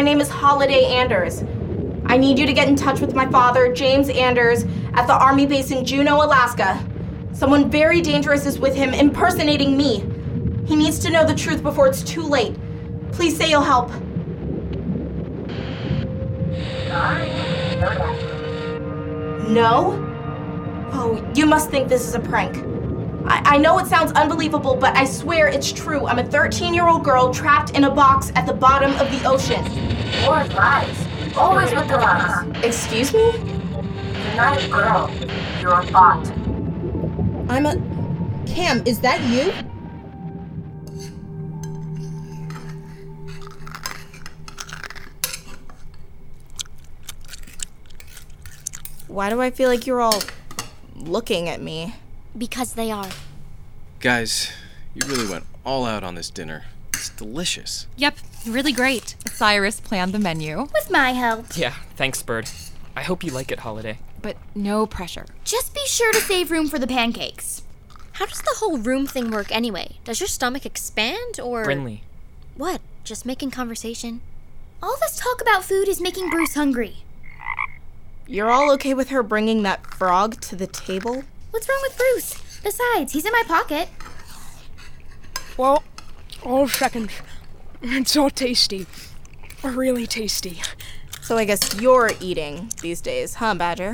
my name is Holiday Anders. I need you to get in touch with my father, James Anders, at the Army base in Juneau, Alaska. Someone very dangerous is with him, impersonating me. He needs to know the truth before it's too late. Please say you'll help. No? Oh, you must think this is a prank. I know it sounds unbelievable, but I swear it's true. I'm a 13-year-old girl trapped in a box at the bottom of the ocean. More lies. Always with the lies. Excuse me? You're not a girl. You're a bot. Cam, is that you? Why do I feel like you're all looking at me? Because they are. Guys, you really went all out on this dinner. It's delicious. Yep, really great. Cyrus planned the menu. With my help. Yeah, thanks, Bird. I hope you like it, Holiday. But no pressure. Just be sure to save room for the pancakes. How does the whole room thing work anyway? Does your stomach expand, or... Brinley. What? Just making conversation? All this talk about food is making Bruce hungry. You're all okay with her bringing that frog to the table? What's wrong with Bruce? Besides, he's in my pocket. Well, all seconds. It's all tasty. Really tasty. So I guess you're eating these days, huh, Badger?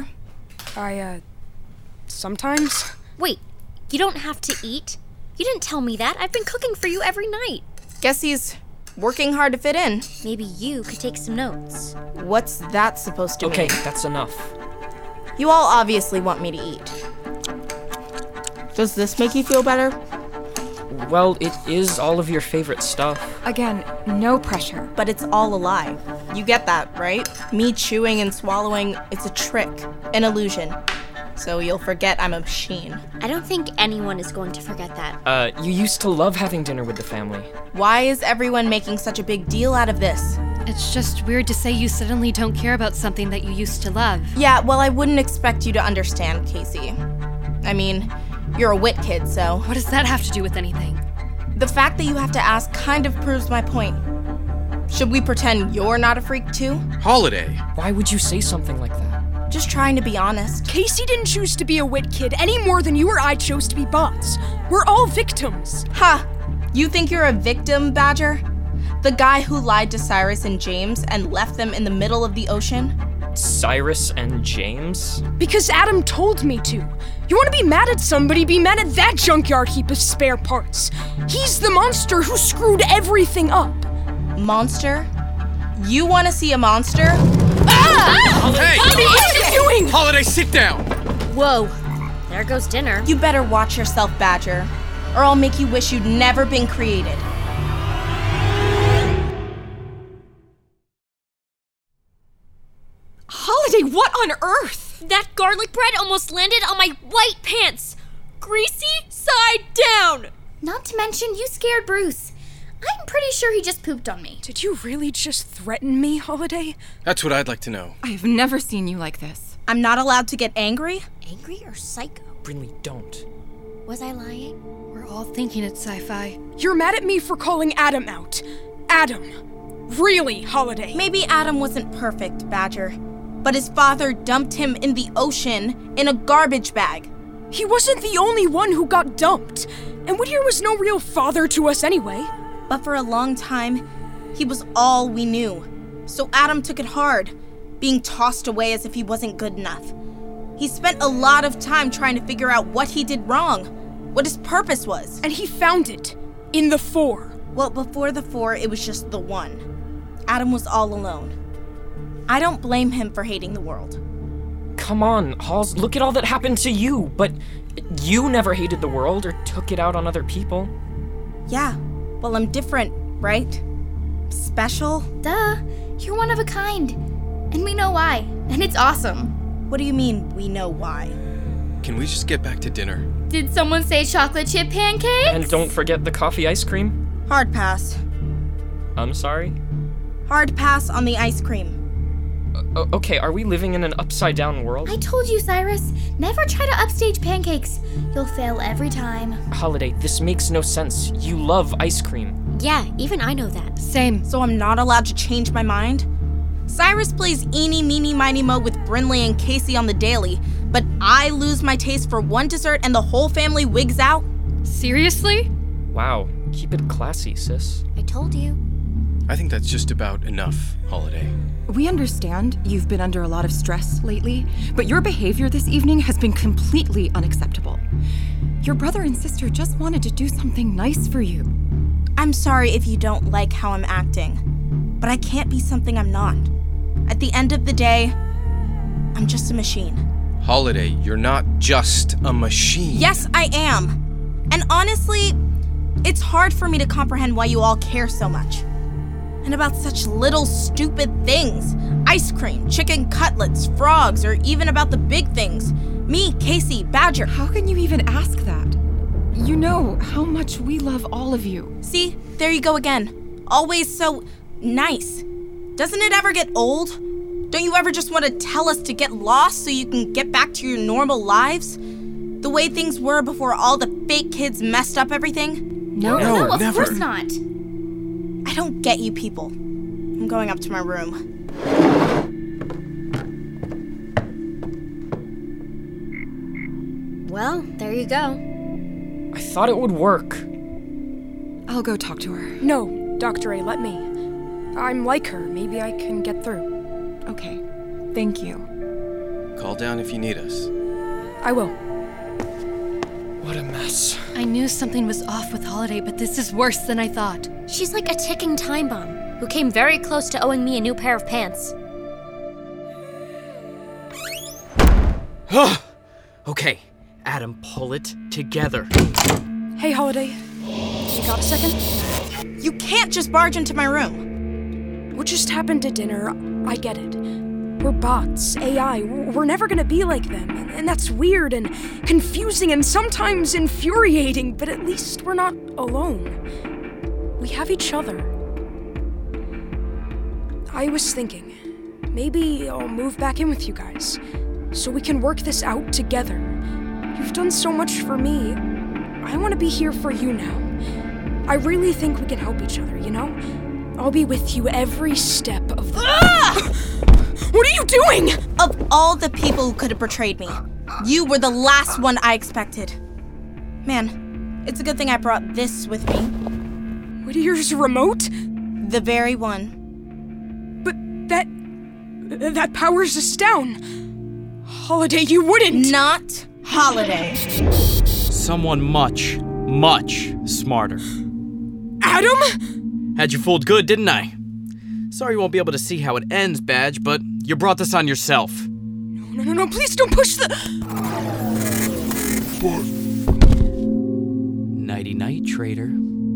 Sometimes. Wait, you don't have to eat? You didn't tell me that. I've been cooking for you every night. Guess he's working hard to fit in. Maybe you could take some notes. What's that supposed to mean? Okay, that's enough. You all obviously want me to eat. Does this make you feel better? Well, it is all of your favorite stuff. Again, no pressure. But it's all a lie. You get that, right? Me chewing and swallowing, it's a trick, an illusion. So you'll forget I'm a machine. I don't think anyone is going to forget that. You used to love having dinner with the family. Why is everyone making such a big deal out of this? It's just weird to say you suddenly don't care about something that you used to love. Yeah, well, I wouldn't expect you to understand, Casey. I mean, you're a wit kid, so... What does that have to do with anything? The fact that you have to ask kind of proves my point. Should we pretend you're not a freak, too? Holiday! Why would you say something like that? Just trying to be honest. Casey didn't choose to be a wit kid any more than you or I chose to be bots. We're all victims. Ha! You think you're a victim, Badger? The guy who lied to Cyrus and James and left them in the middle of the ocean? Cyrus and James? Because Adam told me to. You want to be mad at somebody, be mad at that junkyard heap of spare parts. He's the monster who screwed everything up. Monster? You want to see a monster? Hey! What are you doing? Holiday, sit down! Whoa, there goes dinner. You better watch yourself, Badger, or I'll make you wish you'd never been created. Holiday, what on earth? That garlic bread almost landed on my white pants. Greasy side down. Not to mention, you scared Bruce. I'm pretty sure he just pooped on me. Did you really just threaten me, Holiday? That's what I'd like to know. I have never seen you like this. I'm not allowed to get angry? Angry or psycho? Brinley, don't. Was I lying? We're all thinking it's sci-fi. You're mad at me for calling Adam out. Adam. Really, Holiday. Maybe Adam wasn't perfect, Badger, but his father dumped him in the ocean in a garbage bag. He wasn't the only one who got dumped. And Whittier was no real father to us anyway. But for a long time, he was all we knew. So Adam took it hard, being tossed away as if he wasn't good enough. He spent a lot of time trying to figure out what he did wrong, what his purpose was. And he found it. In the 4. Well, before the 4, it was just the 1. Adam was all alone. I don't blame him for hating the world. Come on, Halls, look at all that happened to you, but you never hated the world or took it out on other people. Yeah, well, I'm different, right? Special? Duh, you're one of a kind. And we know why. And it's awesome. What do you mean, we know why? Can we just get back to dinner? Did someone say chocolate chip pancakes? And don't forget the coffee ice cream. Hard pass. I'm sorry? Hard pass on the ice cream. Okay, are we living in an upside-down world? I told you, Cyrus. Never try to upstage pancakes. You'll fail every time. Holiday, this makes no sense. You love ice cream. Yeah, even I know that. Same. So I'm not allowed to change my mind? Cyrus plays eeny, meeny, miny, mo with Brinley and Casey on the daily, but I lose my taste for one dessert and the whole family wigs out? Seriously? Wow, keep it classy, sis. I told you. I think that's just about enough, Holiday. We understand you've been under a lot of stress lately, but your behavior this evening has been completely unacceptable. Your brother and sister just wanted to do something nice for you. I'm sorry if you don't like how I'm acting, but I can't be something I'm not. At the end of the day, I'm just a machine. Holiday, you're not just a machine. Yes, I am. And honestly, it's hard for me to comprehend why you all care so much. And about such little stupid things. Ice cream, chicken cutlets, frogs, or even about the big things. Me, Casey, Badger. How can you even ask that? You know how much we love all of you. See, there you go again. Always so nice. Doesn't it ever get old? Don't you ever just want to tell us to get lost so you can get back to your normal lives? The way things were before all the fake kids messed up everything? No, of never. course not. I don't get you people. I'm going up to my room. Well, there you go. I thought it would work. I'll go talk to her. No, Dr. A, let me. I'm like her. Maybe I can get through. Okay. Thank you. Call down if you need us. I will. What a mess. I knew something was off with Holiday, but this is worse than I thought. She's like a ticking time bomb who came very close to owing me a new pair of pants. Okay, Adam, pull it together. Hey, Holiday. You got a second? You can't just barge into my room. What just happened at dinner, I get it. We're bots, AI. We're never gonna be like them. And that's weird and confusing and sometimes infuriating, but at least we're not alone. We have each other. I was thinking, maybe I'll move back in with you guys, so we can work this out together. You've done so much for me. I want to be here for you now. I really think we can help each other, you know? I'll be with you every step of the... What are you doing? Of all the people who could have betrayed me, you were the last one I expected. Man, it's a good thing I brought this with me. Whittier's remote? The very one. But that powers us down. Holiday, you wouldn't. Not Holiday. Someone much, much smarter. Adam? Had you fooled good, didn't I? Sorry you won't be able to see how it ends, Badge, but you brought this on yourself. No, please don't push the... Nighty-night, traitor.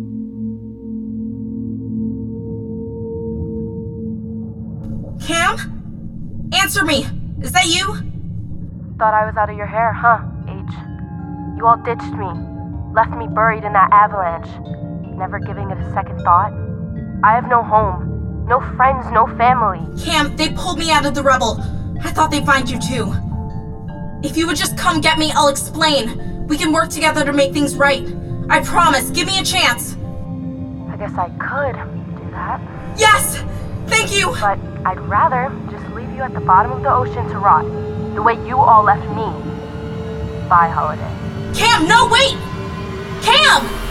Cam? Answer me. Is that you? Thought I was out of your hair, huh, H? You all ditched me, left me buried in that avalanche, never giving it a second thought. I have no home, no friends, no family. Cam, they pulled me out of the rubble. I thought they'd find you too. If you would just come get me, I'll explain. We can work together to make things right. I promise, give me a chance. I guess I could do that. Yes! Thank you! But I'd rather just leave you at the bottom of the ocean to rot, the way you all left me. Bye, Holiday. Cam, no, wait! Cam!